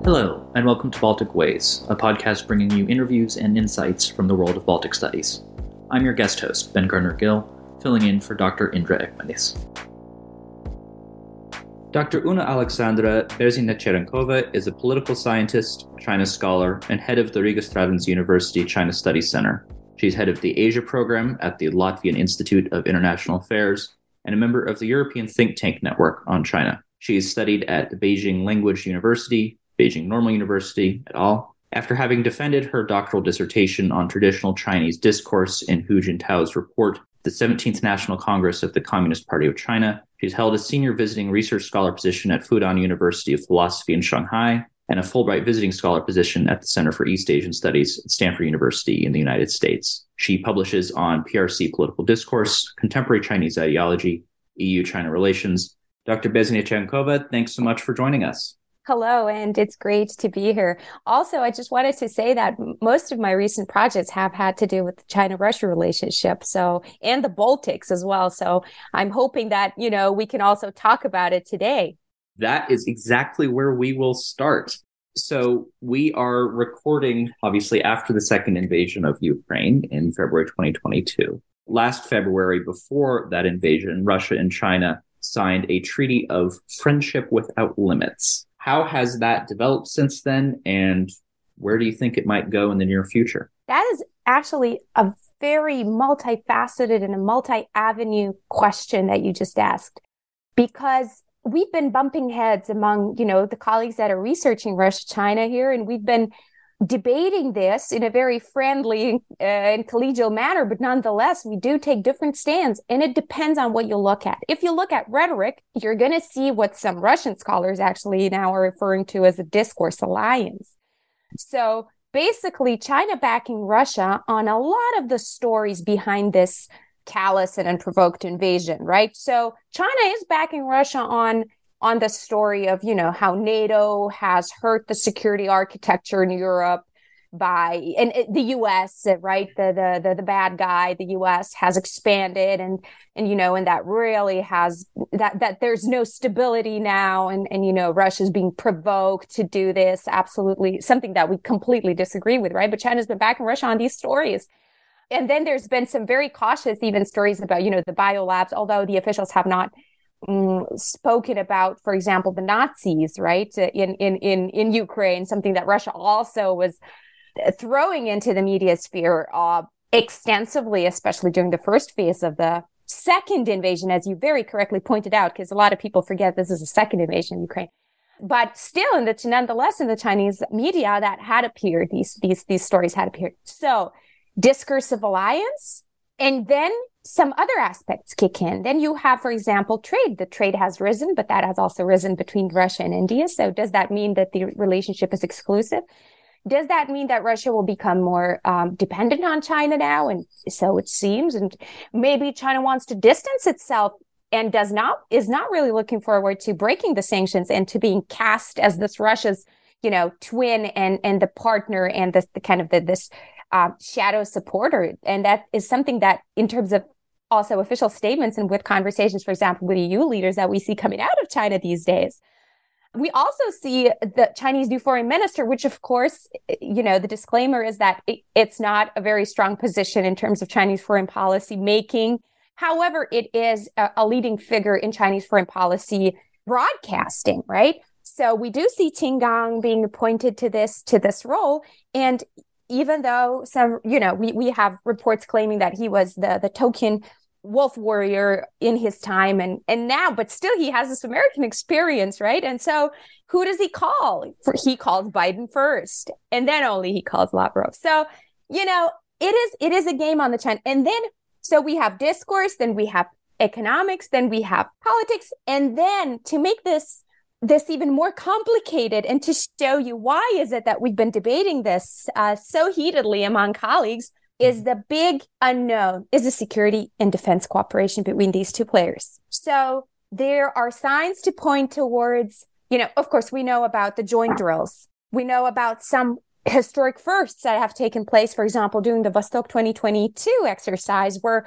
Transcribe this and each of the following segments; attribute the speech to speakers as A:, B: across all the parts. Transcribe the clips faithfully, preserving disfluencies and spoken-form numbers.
A: Hello, and welcome to Baltic Ways, a podcast bringing you interviews and insights from the world of Baltic studies. I'm your guest host, Ben Gardner-Gill, filling in for Doctor Indra Ekmanis. Doctor Una Alexandra Berzina-Cherenkova is a political scientist, China scholar, and head of the Riga Stradiņš University China Studies Center. She's head of the Asia program at the Latvian Institute of International Affairs and a member of the European think tank network on China. She has studied at the Beijing Language University, Beijing Normal University, et al. After having defended her doctoral dissertation on traditional Chinese discourse in Hu Jintao's report, The seventeenth National Congress of the Communist Party of China, she's held a senior visiting research scholar position at Fudan University of Philosophy in Shanghai and a Fulbright visiting scholar position at the Center for East Asian Studies at Stanford University in the United States. She publishes on P R C political discourse, contemporary Chinese ideology, E U-China relations. Doctor Berzina-Cherenkova, thanks so much for joining us.
B: Hello, and it's great to be here. Also, I just wanted to say that most of my recent projects have had to do with the China-Russia relationship, so and the Baltics as well. So I'm hoping that, you know, we can also talk about it today.
A: That is exactly where we will start. So we are recording, obviously, after the second invasion of Ukraine in February twenty twenty-two. Last February, before that invasion, Russia and China signed a treaty of friendship without limits. How has that developed since then, and where do you think it might go in the near future?
B: That is actually a very multifaceted and a multi-avenue question that you just asked, because we've been bumping heads among, you know, the colleagues that are researching Russia-China here, and we've been debating this in a very friendly uh, and collegial manner, but nonetheless, we do take different stands, and it depends on what you look at. If you look at rhetoric, you're going to see what some Russian scholars actually now are referring to as a discourse alliance. So basically, China backing Russia on a lot of the stories behind this callous and unprovoked invasion, right? So China is backing Russia on on the story of, you know, how NATO has hurt the security architecture in Europe by, and it, the U S, right, the, the the the bad guy, the U S has expanded, and and you know, and that really has that that there's no stability now, and and you know, Russia's being provoked to do this, absolutely something that we completely disagree with, right? But China's been backing Russia on these stories. And then there's been some very cautious even stories about, you know, the biolabs, although the officials have not Mm, spoken about, for example, the Nazis, right, in, in, in, in Ukraine, something that Russia also was throwing into the media sphere uh, extensively, especially during the first phase of the second invasion, as you very correctly pointed out, because a lot of people forget this is a second invasion of Ukraine. But still, in the, nonetheless, in the Chinese media, that had appeared, these, these, these stories had appeared. So, discursive alliance, and then some other aspects kick in. Then you have, for example, trade. The trade has risen, but that has also risen between Russia and India. So does that mean that the relationship is exclusive? Does that mean that Russia will become more um, dependent on China now? And so it seems. And maybe China wants to distance itself and does not, is not really looking forward to breaking the sanctions and to being cast as this Russia's, you know, twin and, and the partner and this, the kind of the, this uh, shadow supporter. And that is something that, in terms of also official statements and with conversations, for example, with E U leaders that we see coming out of China these days. We also see the Chinese new foreign minister, which of course, you know, the disclaimer is that it, it's not a very strong position in terms of Chinese foreign policy making. However, it is a, a leading figure in Chinese foreign policy broadcasting, right? So we do see Qin Gang being appointed to this, to this role. And even though some, you know, we, we have reports claiming that he was the, the token wolf warrior in his time and, and now, but still he has this American experience, right? And so who does he call? For, he calls Biden first, and then only he calls Lavrov. So, you know, it is, it is a game on the China. And then, so we have discourse, then we have economics, then we have politics. And then to make this this even more complicated and to show you why is it that we've been debating this uh, so heatedly among colleagues, is the big unknown is the security and defense cooperation between these two players. So there are signs to point towards, you know, of course, we know about the joint drills. We know about some historic firsts that have taken place, for example, during the Vostok twenty twenty-two exercise, where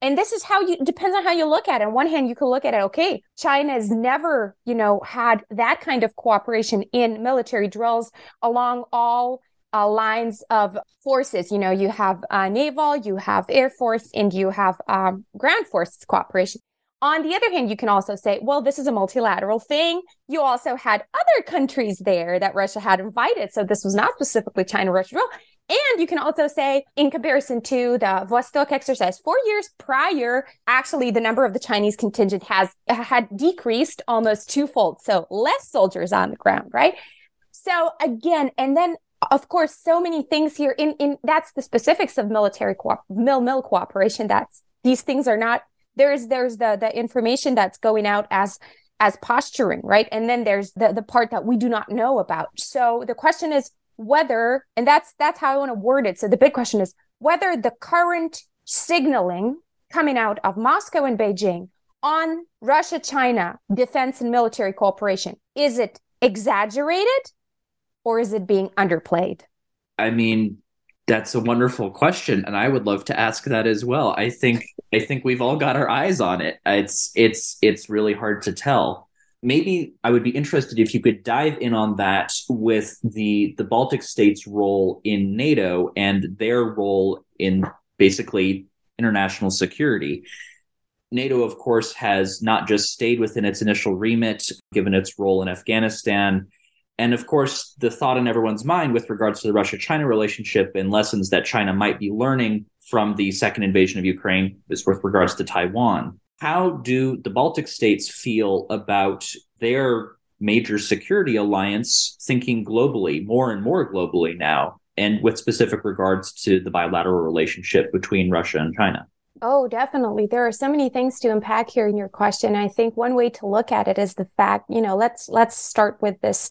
B: And this is how you, depends on how you look at it. On one hand, you can look at it, okay, China has never, you know, had that kind of cooperation in military drills along all uh, lines of forces. You know, you have uh, naval, you have air force, and you have um, ground force cooperation. On the other hand, you can also say, well, this is a multilateral thing. You also had other countries there that Russia had invited. So this was not specifically China-Russia drill. And you can also say, in comparison to the Vostok exercise, four years prior, actually, the number of the Chinese contingent has had decreased almost twofold. So less soldiers on the ground, right? So again, and then, of course, so many things here. In, in that's the specifics of military co- mil-mil cooperation. That's these things are not. There's there's the the information that's going out as as posturing, right? And then there's the the part that we do not know about. So the question is whether, and that's that's how I want to word it. So the big question is whether the current signaling coming out of Moscow and Beijing on Russia-China defense and military cooperation, is it exaggerated or is it being underplayed?
A: I mean, that's a wonderful question, and I would love to ask that as well. I think I think we've all got our eyes on it. It's it's it's really hard to tell. Maybe I would be interested if you could dive in on that with the the Baltic states' role in NATO and their role in basically international security. NATO, of course, has not just stayed within its initial remit, given its role in Afghanistan. And of course, the thought in everyone's mind with regards to the Russia-China relationship and lessons that China might be learning from the second invasion of Ukraine is with regards to Taiwan. How do the Baltic states feel about their major security alliance thinking globally, more and more globally now, and with specific regards to the bilateral relationship between Russia and China?
B: Oh, definitely. There are so many things to unpack here in your question. I think one way to look at it is the fact, you know, let's let's start with this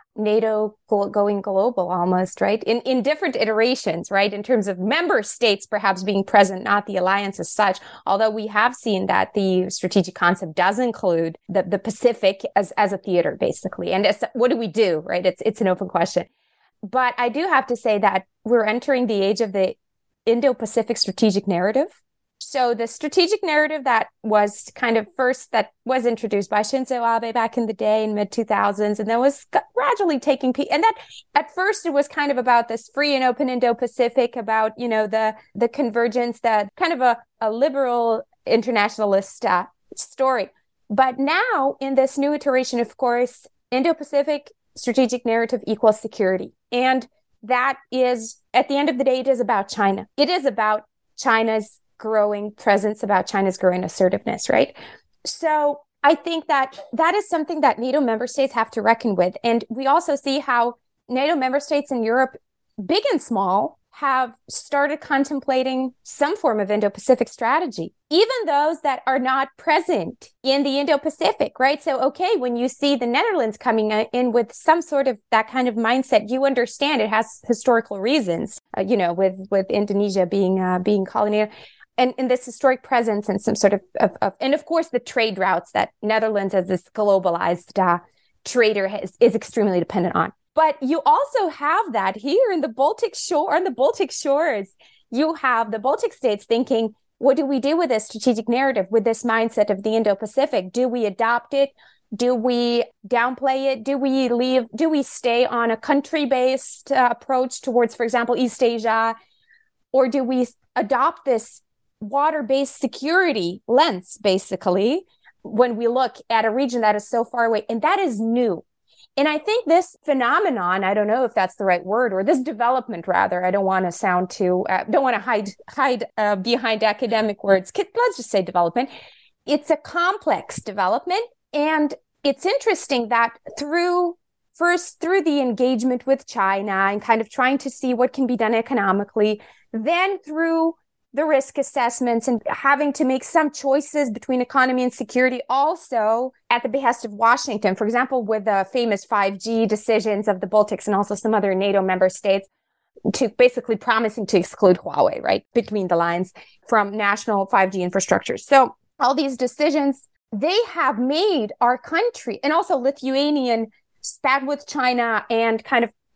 B: NATO going global almost, right? In in different iterations, right? In terms of member states perhaps being present, not the alliance as such, although we have seen that the strategic concept does include the, the Pacific as, as a theater, basically. And as, what do we do, right? It's, it's an open question. But I do have to say that we're entering the age of the Indo-Pacific strategic narrative. So the strategic narrative that was kind of first, that was introduced by Shinzo Abe back in the day in mid two thousands, and then was gradually taking, pe- and that at first it was kind of about this free and open Indo-Pacific, about, you know, the, the convergence, that kind of a, a liberal internationalist uh, story. But now in this new iteration, of course, Indo-Pacific strategic narrative equals security. And that is, at the end of the day, it is about China. It is about China's growing presence, about China's growing assertiveness, right? So I think that that is something that NATO member states have to reckon with. And we also see how NATO member states in Europe, big and small, have started contemplating some form of Indo-Pacific strategy, even those that are not present in the Indo-Pacific, right? So, okay, when you see the Netherlands coming in with some sort of that kind of mindset, you understand it has historical reasons, uh, you know, with, with Indonesia being, uh, being colonial. And in this historic presence and some sort of, of, of, and of course, the trade routes that Netherlands as this globalized uh, trader has, is extremely dependent on. But you also have that here in the Baltic shore, on the Baltic shores, you have the Baltic states thinking, what do we do with this strategic narrative, with this mindset of the Indo-Pacific? Do we adopt it? Do we downplay it? Do we leave? Do we stay on a country-based uh, approach towards, for example, East Asia? Or do we adopt this water-based security lens, basically, when we look at a region that is so far away? And that is new. And I think this phenomenon, I don't know if that's the right word, or this development, rather, I don't want to sound too, uh, don't want to hide hide uh, behind academic words. Let's just say development. It's a complex development. And it's interesting that through, first through the engagement with China and kind of trying to see what can be done economically, then through the risk assessments and having to make some choices between economy and security, also at the behest of Washington, for example, with the famous five G decisions of the Baltics and also some other NATO member states, to basically promising to exclude Huawei, right, between the lines from national five G infrastructure. So all these decisions, they have made our country, and also Lithuanian spat with China and kind of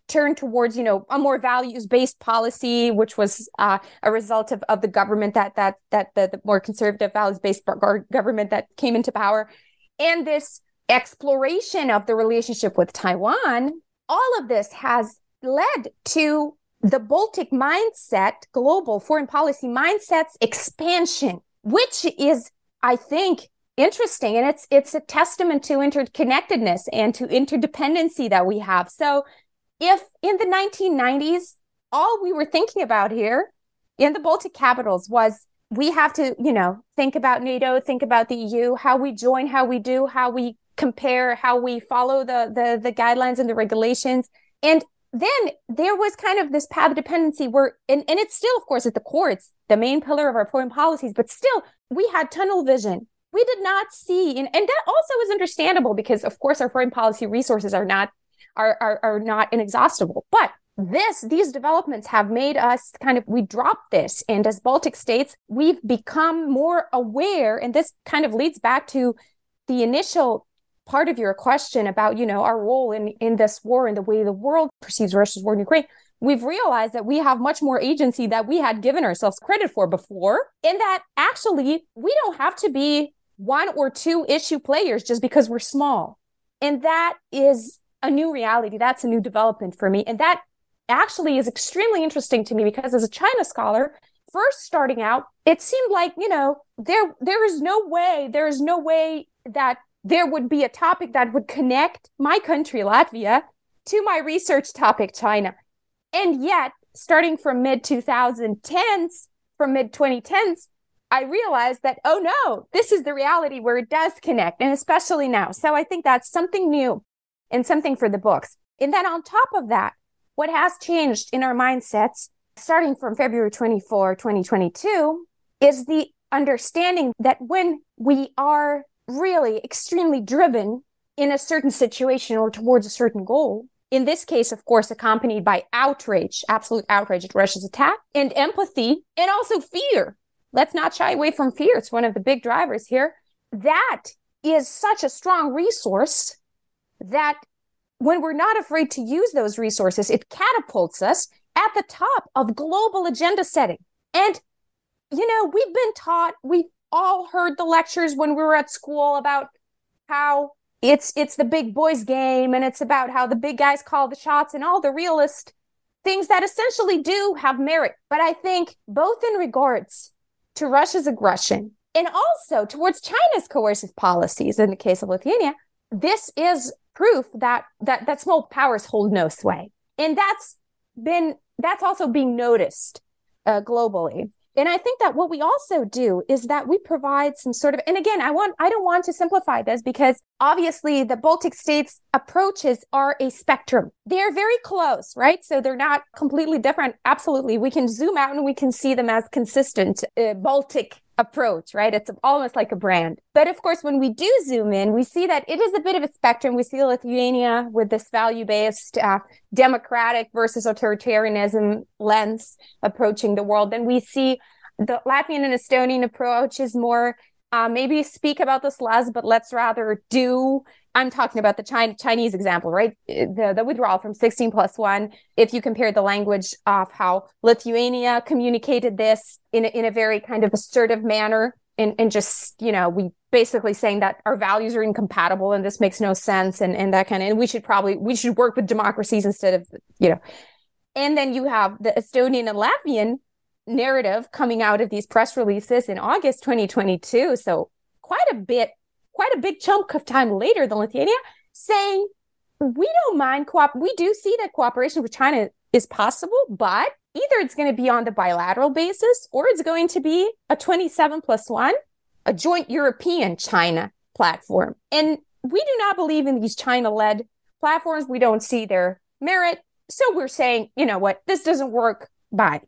B: turn towards, you know, a more values-based policy, which was uh, a result of, of the government that that that the, the more conservative values-based government that came into power, and this exploration of the relationship with Taiwan. All of this has led to the Baltic mindset, global foreign policy mindset's expansion, which is, I think, interesting. And it's it's a testament to interconnectedness and to interdependency that we have. So if in the nineteen nineties, all we were thinking about here in the Baltic capitals was we have to, you know, think about NATO, think about the E U, how we join, how we do, how we compare, how we follow the, the, the guidelines and the regulations. And then there was kind of this path of dependency where, and, and it's still, of course, at the core, it's the main pillar of our foreign policies, but still we had tunnel vision. We did not see, and, and that also is understandable because, of course, our foreign policy resources are not, are, are, are not inexhaustible. But this, these developments have made us kind of, we dropped this. And as Baltic states, we've become more aware. And this kind of leads back to the initial part of your question about, you know, our role in, in this war and the way the world perceives Russia's war in Ukraine. We've realized that we have much more agency that we had given ourselves credit for before, and that actually we don't have to be one or two issue players just because we're small. And that is a new reality. That's a new development for me. And that actually is extremely interesting to me because as a China scholar, first starting out, it seemed like, you know, there there is no way, there is no way that there would be a topic that would connect my country, Latvia, to my research topic, China. And yet, starting from mid twenty tens, from mid twenty tens, I realized that, oh no, this is the reality where it does connect, and especially now. So I think that's something new and something for the books. And then on top of that, what has changed in our mindsets, starting from February twenty-fourth, twenty twenty-two, is the understanding that when we are really extremely driven in a certain situation or towards a certain goal, in this case, of course, accompanied by outrage, absolute outrage at Russia's attack, and empathy, and also fear. Let's not shy away from fear. It's one of the big drivers here. That is such a strong resource that when we're not afraid to use those resources, it catapults us at the top of global agenda setting. And, you know, we've been taught, we've all heard the lectures when we were at school about how it's it's the big boys game and it's about how the big guys call the shots and all the realist things that essentially do have merit. But I think both in regards to Russia's aggression and also towards China's coercive policies in the case of Lithuania, this is proof that that, that small powers hold no sway. And that's been that's also being noticed uh, globally. And I think that what we also do is that we provide some sort of, and again, I want, I don't want to simplify this because obviously the Baltic states approaches are a spectrum. They're very close, right? So they're not completely different. Absolutely. We can zoom out and we can see them as consistent uh, Baltic approach, right? It's almost like a brand. But of course, when we do zoom in, we see that it is a bit of a spectrum. We see Lithuania with this value-based uh, democratic versus authoritarianism lens approaching the world. Then we see the Latvian and Estonian approach is more uh, maybe speak about this less, but let's rather do. I'm talking about the China, Chinese example, right? The, the withdrawal from sixteen plus one. If you compare the language of how Lithuania communicated this in a, in a very kind of assertive manner, and, and just, you know, we basically saying that our values are incompatible and this makes no sense, and, and that kind of, and we should probably, we should work with democracies instead of, you know. And then you have the Estonian and Latvian narrative coming out of these press releases in August twenty twenty-two. So quite a bit, quite a big chunk of time later than Lithuania, saying we don't mind co-op. We do see that cooperation with China is possible, but either it's going to be on the bilateral basis or it's going to be a twenty-seven plus one, a joint European China platform. And we do not believe in these China-led platforms. We don't see their merit. So we're saying, you know what, this doesn't work. Bye.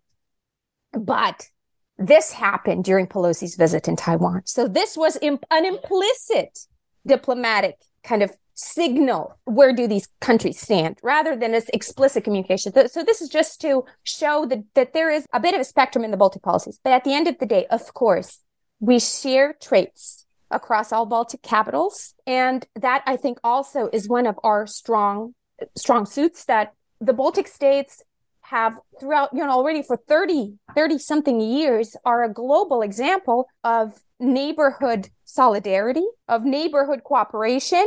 B: But this happened during Pelosi's visit in Taiwan. So this was imp- an implicit diplomatic kind of signal. Where do these countries stand rather than this explicit communication? So this is just to show that, that there is a bit of a spectrum in the Baltic policies. But at the end of the day, of course, we share traits across all Baltic capitals. And that, I think, also is one of our strong, strong suits that the Baltic states have throughout, you know, already for thirty, thirty something years are a global example of neighborhood solidarity, of neighborhood cooperation.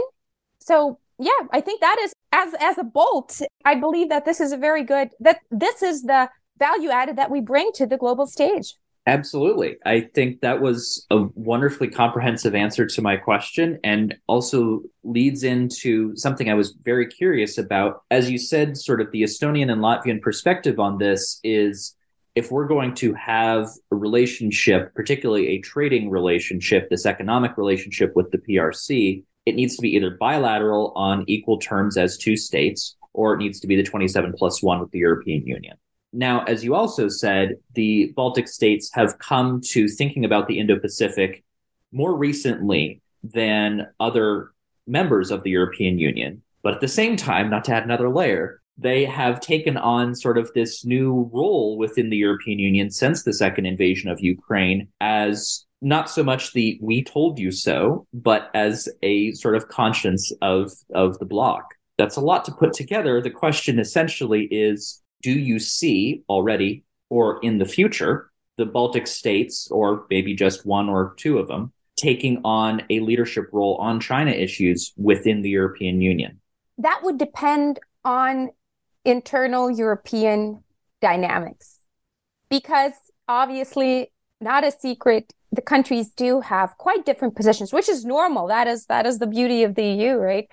B: So yeah, I think that is, as as a Bolt, I believe that this is a very good, that this is the value added that we bring to the global stage.
A: Absolutely. I think that was a wonderfully comprehensive answer to my question, and also leads into something I was very curious about. As you said, sort of the Estonian and Latvian perspective on this is, if we're going to have a relationship, particularly a trading relationship, this economic relationship with the P R C, it needs to be either bilateral on equal terms as two states, or it needs to be the twenty-seven plus one with the European Union. Now, as you also said, the Baltic states have come to thinking about the Indo-Pacific more recently than other members of the European Union. But at the same time, not to add another layer, they have taken on sort of this new role within the European Union since the second invasion of Ukraine, as not so much the "we told you so," but as a sort of conscience of, of the bloc. That's a lot to put together. The question essentially is, do you see already, or in the future, the Baltic states, or maybe just one or two of them, taking on a leadership role on China issues within the European Union?
B: That would depend on internal European dynamics, because obviously, not a secret, the countries do have quite different positions, which is normal. That is that is the beauty of the E U, right?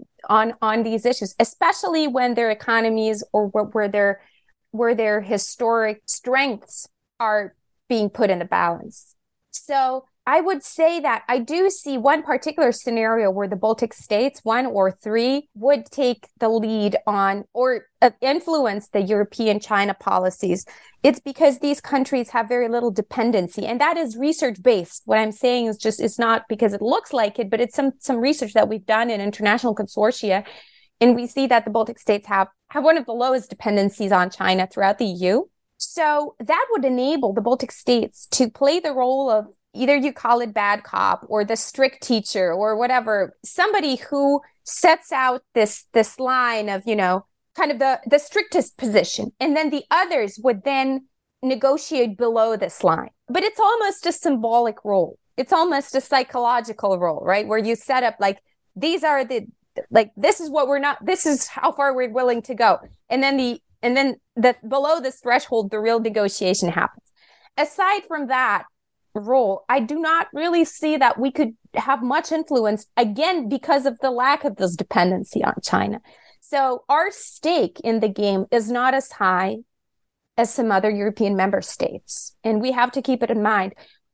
B: On on these issues, especially when their economies or where their where their historic strengths are being put in the balance. So I would say that I do see one particular scenario where the Baltic states, one or three, would take the lead on or uh, influence the European China policies. It's because these countries have very little dependency, and that is research-based. What I'm saying is just, it's not because it looks like it, but it's some some research that we've done in international consortia, and we see that the Baltic states have, have one of the lowest dependencies on China throughout the E U. So that would enable the Baltic states to play the role of, either you call it bad cop or the strict teacher or whatever, somebody who sets out this this line of, you know, kind of the, the strictest position. And then the others would then negotiate below this line. But it's almost a symbolic role. It's almost a psychological role, right? Where you set up like, these are the, like, this is what we're not, this is how far we're willing to go. And then the, and then the below this threshold, the real negotiation happens. Aside from that role, I do not really see that we could have much influence, again, because of the lack of this dependency on China. So our stake in the game is not as high as some other European member states. And we have to keep it in mind.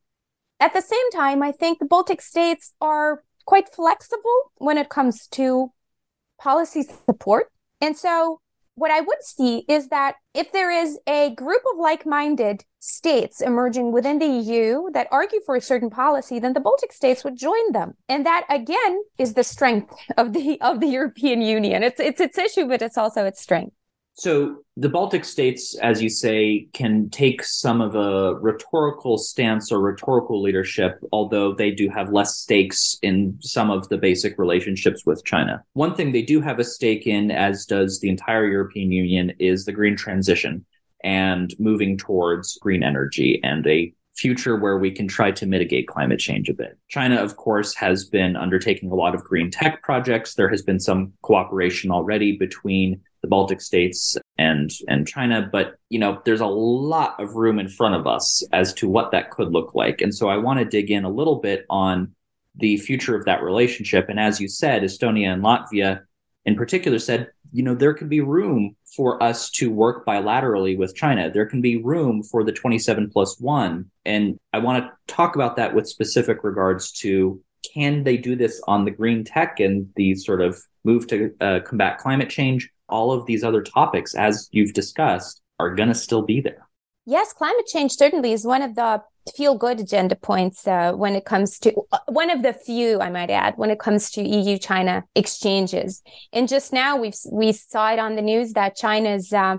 B: At the same time, I think the Baltic states are quite flexible when it comes to policy support. And so what I would see is that if there is a group of like-minded states emerging within the E U that argue for a certain policy, then the Baltic states would join them. And that, again, is the strength of the of the European Union. It's it's its issue, but it's also its strength.
A: So the Baltic states, as you say, can take some of a rhetorical stance or rhetorical leadership, although they do have less stakes in some of the basic relationships with China. One thing they do have a stake in, as does the entire European Union, is the green transition and moving towards green energy and a future where we can try to mitigate climate change a bit. China, of course, has been undertaking a lot of green tech projects. There has been some cooperation already between the Baltic states and and China, but you know, there's a lot of room in front of us as to what that could look like. And so I want to dig in a little bit on the future of that relationship. And as you said, Estonia and Latvia in particular said, you know, there can be room for us to work bilaterally with China. There can be room for the twenty-seven plus one. And I want to talk about that with specific regards to, can they do this on the green tech and the sort of move to uh, combat climate change? All of these other topics, as you've discussed, are going to still be there.
B: Yes, climate change certainly is one of the feel-good agenda points uh, when it comes to, uh, one of the few, I might add, when it comes to E U-China exchanges. And just now we've we saw it on the news that China's uh,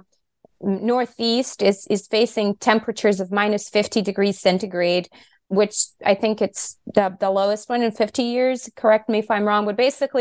B: northeast is, is facing temperatures of minus fifty degrees centigrade, which I think it's the, the lowest one in fifty years. Correct me if I'm wrong, but basically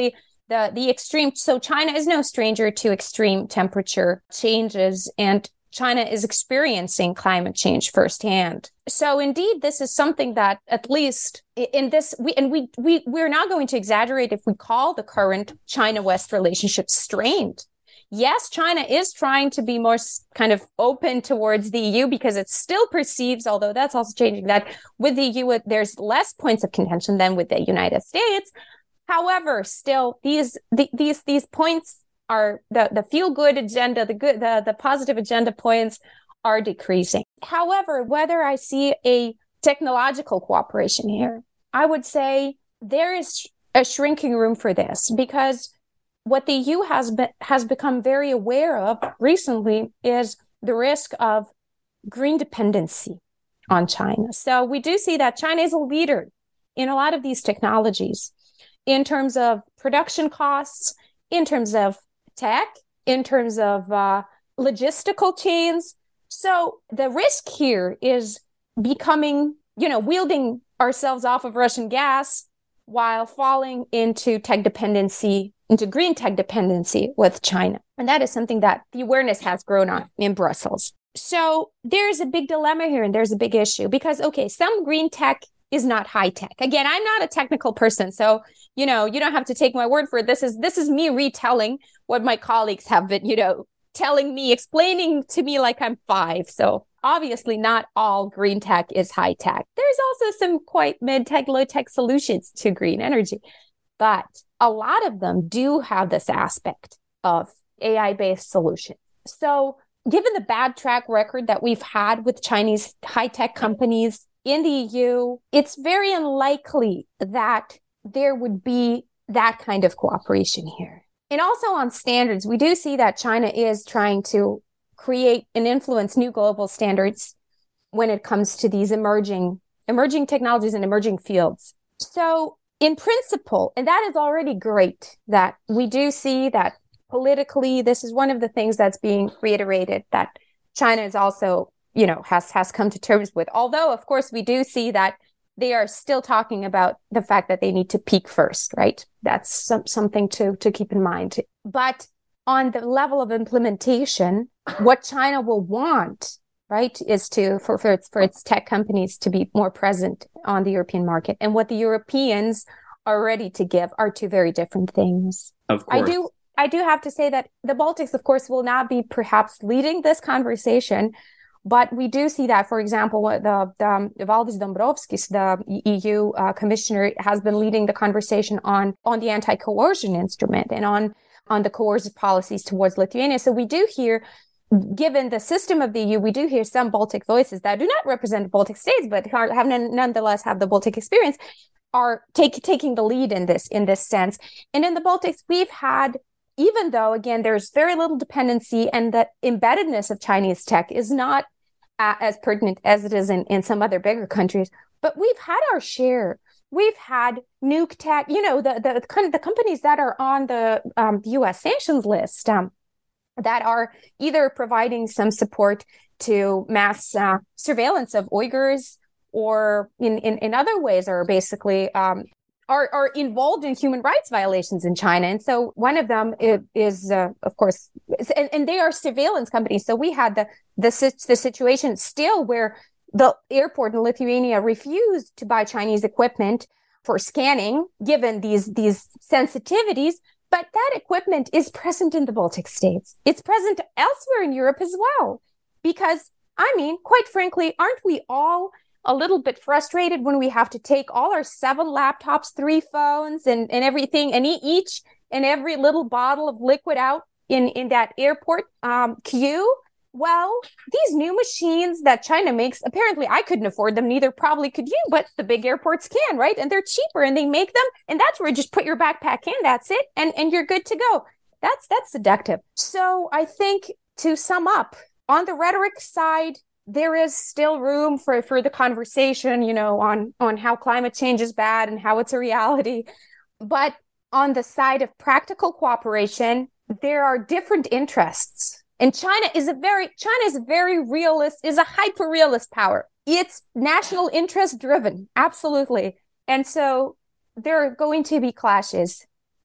B: the, the extreme. So China is no stranger to extreme temperature changes, and China is experiencing climate change firsthand. So indeed, this is something that at least in this, we, and we, we, we're not going to exaggerate if we call the current China-West relationship strained. Yes, China is trying to be more kind of open towards the E U because it still perceives, although that's also changing, that with the E U, there's less points of contention than with the United States. However, still, these the, these these points are the, the feel-good agenda, the good the, the positive agenda points are decreasing. However, whether I see a technological cooperation here, I would say there is a shrinking room for this, because what the E U has been, has become very aware of recently is the risk of green dependency on China. So we do see that China is a leader in a lot of these technologies in terms of production costs, in terms of tech, in terms of uh, logistical chains. So the risk here is becoming, you know, wielding ourselves off of Russian gas while falling into tech dependency, into green tech dependency with China. And that is something that the awareness has grown on in Brussels. So there's a big dilemma here, and there's a big issue because, okay, some green tech is not high tech. Again, I'm not a technical person, so, you know, you don't have to take my word for it. This is, this is me retelling what my colleagues have been, you know, telling me, explaining to me like I'm five. So obviously not all green tech is high tech. There's also some quite mid-tech, low-tech solutions to green energy. But a lot of them do have this aspect of A I-based solutions. So given the bad track record that we've had with Chinese high-tech companies in the E U, it's very unlikely that there would be that kind of cooperation here. And also on standards, we do see that China is trying to create and influence new global standards when it comes to these emerging, emerging technologies and emerging fields. So in principle, and that is already great, that we do see that politically, this is one of the things that's being reiterated, that China is also, you know, has, has come to terms with. Although, of course, we do see that they are still talking about the fact that they need to peak first, right? That's some, something to, to keep in mind. But on the level of implementation, what China will want, right, is to for, for its for its tech companies to be more present on the European market. And what the Europeans are ready to give are two very different things.
A: Of course.
B: I do I do have to say that the Baltics, of course, will not be perhaps leading this conversation, but we do see that, for example, the, the um, Valdis Dombrovskis, the E U uh, commissioner, has been leading the conversation on, on the anti-coercion instrument and on, on the coercive policies towards Lithuania. So we do hear, given the system of the E U, we do hear some Baltic voices that do not represent Baltic states, but have nonetheless have the Baltic experience, are take, taking the lead in this, in this sense. And in the Baltics, we've had, even though, again, there's very little dependency and the embeddedness of Chinese tech is not uh, as pertinent as it is in, in some other bigger countries, but we've had our share. We've had nuke tech, you know, the, the, kind of the companies that are on the um, U S sanctions list um, that are either providing some support to mass uh, surveillance of Uyghurs or in, in, in other ways are basically um, are, are involved in human rights violations in China. And so one of them is, is uh, of course, and, and they are surveillance companies. So we had the, the, the situation still where the airport in Lithuania refused to buy Chinese equipment for scanning, given these, these sensitivities. But that equipment is present in the Baltic states. It's present elsewhere in Europe as well. Because, I mean, quite frankly, aren't we all a little bit frustrated when we have to take all our seven laptops, three phones, and, and everything, and each and every little bottle of liquid out in, in that airport um, queue? Well, these new machines that China makes, apparently I couldn't afford them, neither probably could you, but the big airports can, right? And they're cheaper and they make them. And that's where you just put your backpack in, that's it, and, and you're good to go. That's that's seductive. So I think to sum up, on the rhetoric side, there is still room for, for the conversation, you know, on, on how climate change is bad and how it's a reality. But on the side of practical cooperation, there are different interests. And China is a very, China is a very realist, is a hyper-realist power. It's national interest driven, absolutely. And so there are going to be clashes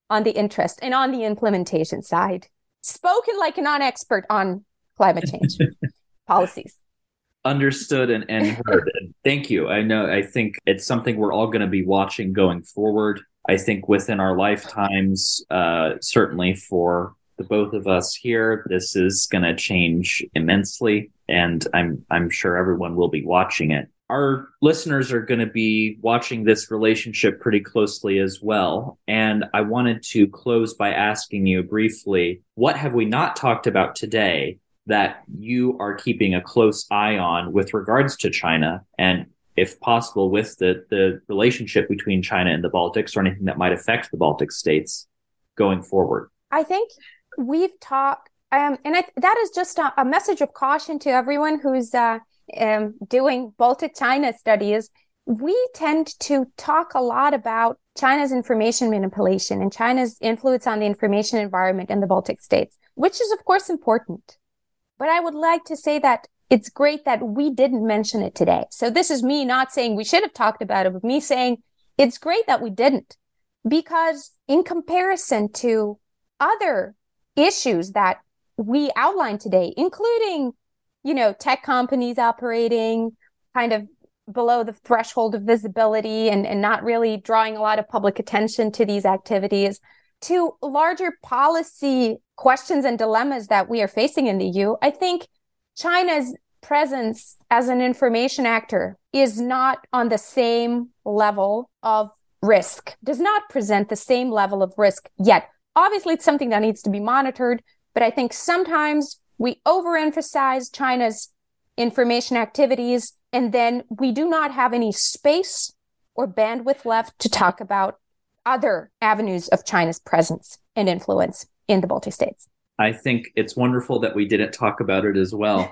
B: on the interest and on the implementation side. Spoken like a non-expert on climate change policies.
A: Understood and, and heard. Thank you. I know, I think it's something we're all going to be watching going forward. I think within our lifetimes, uh, certainly for the both of us here, this is going to change immensely. And I'm I'm sure everyone will be watching it. Our listeners are going to be watching this relationship pretty closely as well. And I wanted to close by asking you briefly, what have we not talked about today that you are keeping a close eye on with regards to China, and if possible, with the, the relationship between China and the Baltics, or anything that might affect the Baltic states going forward?
B: I think we've talked, um, and I, that is just a, a message of caution to everyone who's uh, um, doing Baltic China studies. We tend to talk a lot about China's information manipulation and China's influence on the information environment in the Baltic states, which is, of course, important. But I would like to say that it's great that we didn't mention it today. So this is me not saying we should have talked about it, but me saying it's great that we didn't. Because in comparison to other issues that we outlined today, including, you know, tech companies operating kind of below the threshold of visibility and, and not really drawing a lot of public attention to these activities, to larger policy questions and dilemmas that we are facing in the E U, I think China's presence as an information actor is not on the same level of risk, does not present the same level of risk yet. Obviously, it's something that needs to be monitored, but I think sometimes we overemphasize China's information activities, and then we do not have any space or bandwidth left to talk about other avenues of China's presence and influence in the Baltic states.
A: I think it's wonderful that we didn't talk about it as well.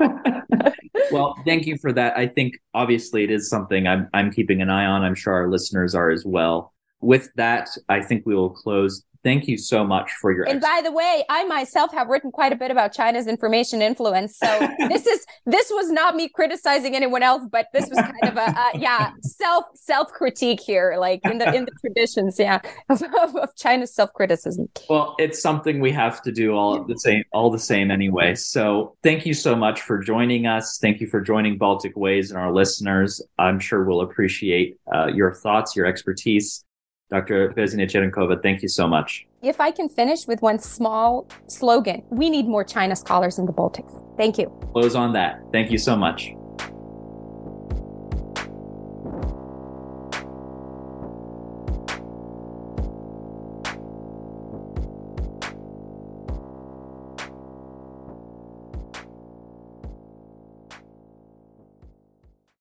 A: Well, thank you for that. I think obviously it is something I'm I'm keeping an eye on. I'm sure our listeners are as well. With that, I think we will close. Thank you so much for your.
B: And ex- by the way, I myself have written quite a bit about China's information influence. So this is this was not me criticizing anyone else, but this was kind of a uh, yeah self self critique here, like in the in the traditions, yeah, of, of, of China's self criticism.
A: Well, it's something we have to do all the same, all the same anyway. So thank you so much for joining us. Thank you for joining Baltic Ways and our listeners. I'm sure we'll appreciate uh, your thoughts, your expertise. Doctor Berezina Cherenkova, thank you so much.
B: If I can finish with one small slogan, we need more China scholars in the Baltics. Thank you.
A: Close on that. Thank you so much.